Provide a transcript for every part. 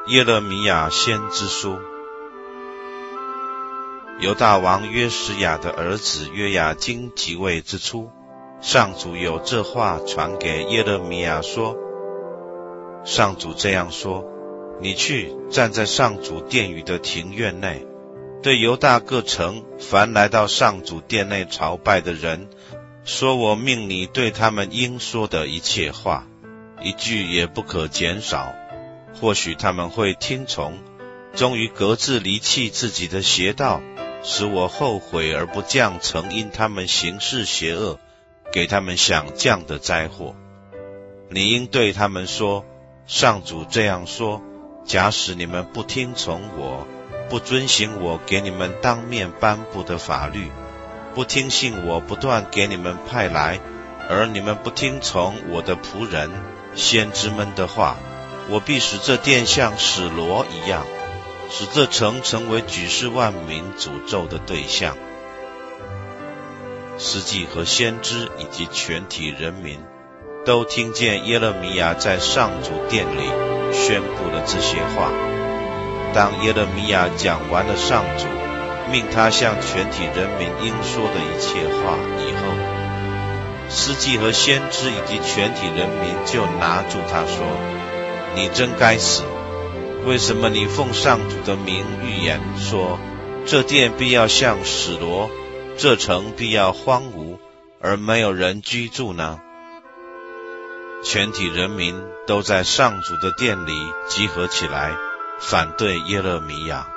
耶勒米亚先知书。犹大王约书亚的儿子约雅斤即位之初，上主有这话传给耶勒米亚说：上主这样说，你去站在上主殿宇的庭院内，对犹大各城凡来到上主殿内朝拜的人，说我命你对他们应说的一切话，一句也不可减少。或许他们会听从，终于各自离弃自己的邪道，使我后悔而不降曾因他们行事邪恶，给他们想降的灾祸。你应对他们说：上主这样说，假使你们不听从我，不遵行我给你们当面颁布的法律，不听信我不断给你们派来，而你们不听从我的仆人先知们的话，我必使这殿像史罗一样，使这城成为举世万民诅咒的对象。司祭和先知以及全体人民都听见耶勒米亚在上主殿里宣布了这些话。当耶勒米亚讲完了上主命他向全体人民应说的一切话以后，司祭和先知以及全体人民就拿住他说：你真该死！为什么你奉上主的名预言说，这殿必要像史罗，这城必要荒芜，而没有人居住呢？全体人民都在上主的殿里集合起来，反对耶勒米亚。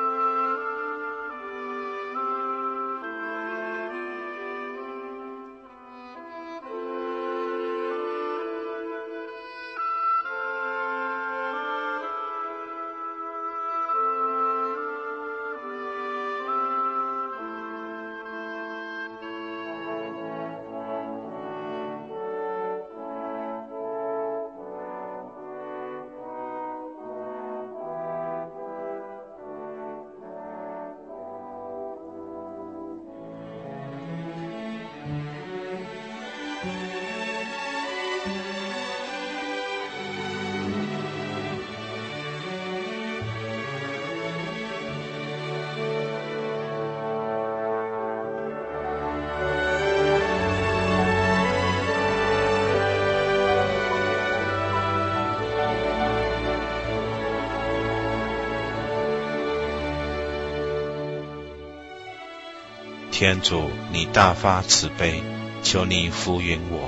天主，你大发慈悲，求你扶允我。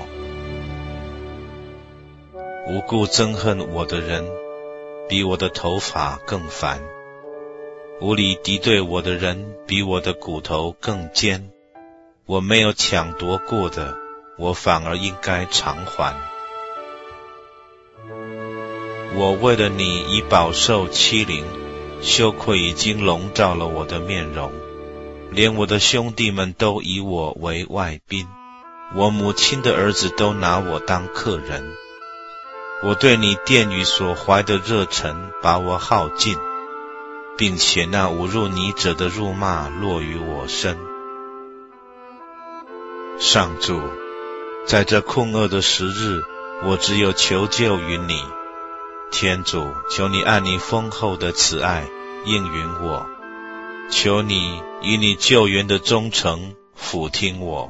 无故憎恨我的人，比我的头发更烦；无理敌对我的人，比我的骨头更坚。我没有抢夺过的，我反而应该偿还。我为了你已饱受欺凌，羞愧已经笼罩了我的面容。连我的兄弟们都以我为外宾，我母亲的儿子都拿我当客人。我对你殿宇所怀的热忱把我耗尽，并且那侮辱你者的辱骂落于我身。上主，在这困厄的时日，我只有求救于你。天主，求你按你丰厚的慈爱应允我，求你以你救援的忠诚俯听我。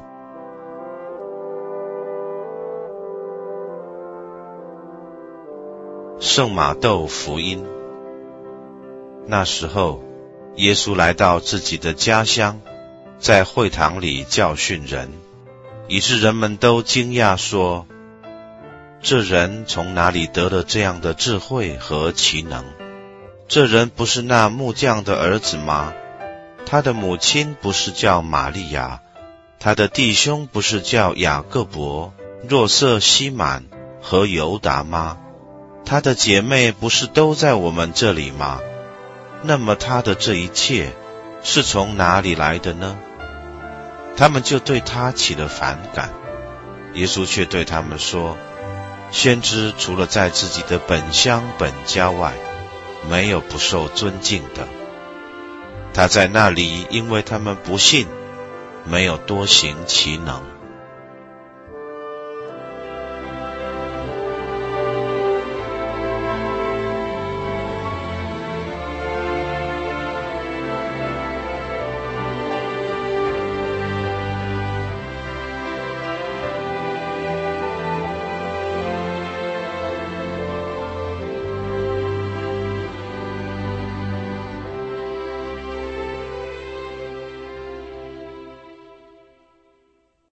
圣马窦福音。那时候，耶稣来到自己的家乡，在会堂里教训人，以致人们都惊讶说：这人从哪里得了这样的智慧和奇能？这人不是那木匠的儿子吗？他的母亲不是叫玛利亚，他的弟兄不是叫雅各伯、若瑟、西满和犹达吗？他的姐妹不是都在我们这里吗？那么他的这一切是从哪里来的呢？他们就对他起了反感。耶稣却对他们说：先知除了在自己的本乡本家外，没有不受尊敬的。他在那里因为他们不信，没有多行其能。